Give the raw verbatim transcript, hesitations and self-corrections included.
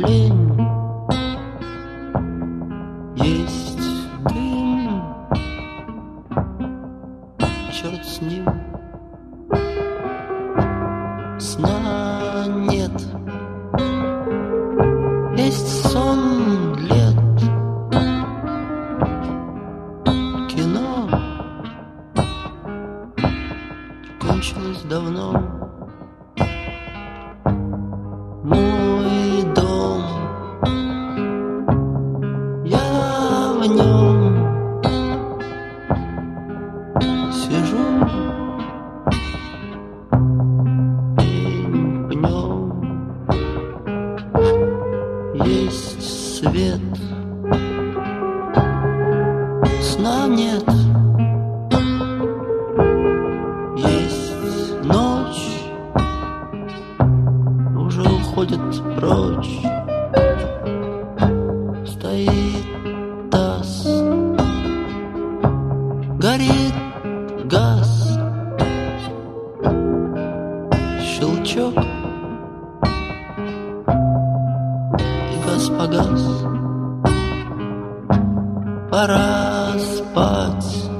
лень, есть дым, черт с ним, сна нет, есть сон лет, кино кончилось давно. Мой дом, я в нем сижу, и в нем есть свет, сна нет, есть ночь, уже уходит прочь, стоит таз, горит газ, щелчок, и газ погас, пора спать.